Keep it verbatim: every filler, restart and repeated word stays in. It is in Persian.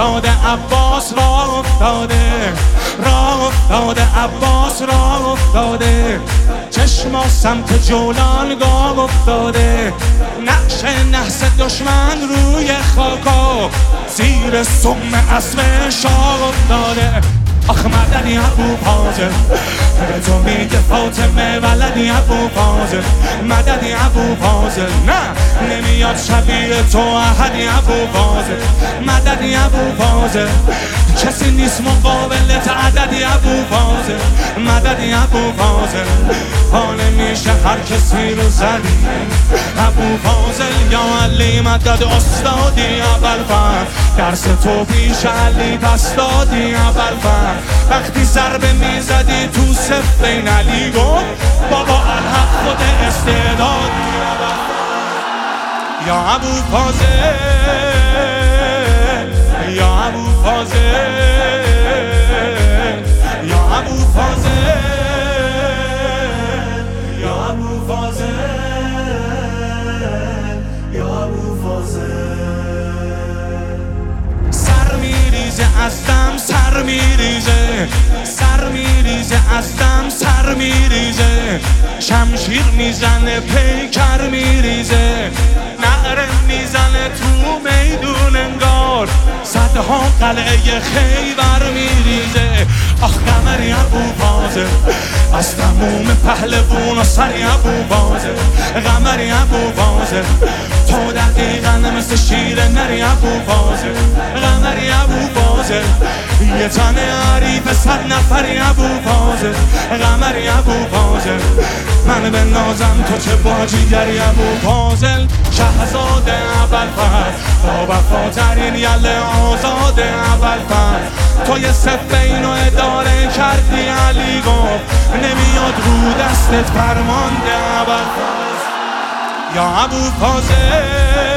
افتاده عباس راه افتاده، راه افتاده عباس راه افتاده، چشما سمت جولان گاه افتاده، نقش نحس دشمن روی خاکا، زیر سم اسب شاه افتاده. آخ مدنی ابو فاضل، به تو میگه فاطمه ولدی ابو فاضل، مددی ابو فاضل، نه نمیاد شبیه تو احدی ابو فاضل، مددی ابو فاضل، کسی نیست مقابلت عددی ابو فاضل، مددی ابو فاضل، پا نمیشه هر کسی رو زدی ابو فاضل، یا علی مدد استادی ابوالفضل، درس تو پیش علی پس دادی ابوالفضل، وقتی ضربه میزدی تو صف بین علی گفت بابا الحق خود استعداد، یا ابو فاضل، یا ابو فاضل، یا ابو فاضل، یا ابو فاضل، یا ابو فاضل. سر میریزه از دم سر میریزه، سر میریزه از دم سر میریزه، شمشیر میزنه پیکر میریزه، نعره میزنه تو میدون انگار، صدها قلعه خیبر میریزه. آخ قمری ابو فاضل، از تموم پهلوون و سری ابو فاضل، قمری ابو فاضل، تو دقیقا مثل شیر نری ابو فاضل، قمری ابو فاضل، یه تن عریف صد نفری ابو فاضل، قمری ابو فاضل، من به نازم تو چه باجیگری ابو فاضل، شهزاده ابوالفضل، با وفاترین یله آزاده ابوالفضل، تو یه صف اینو اداره کردی علی گفت نمیاد رو دستت فرمانده ابوالفضل، یا ابو فاضل،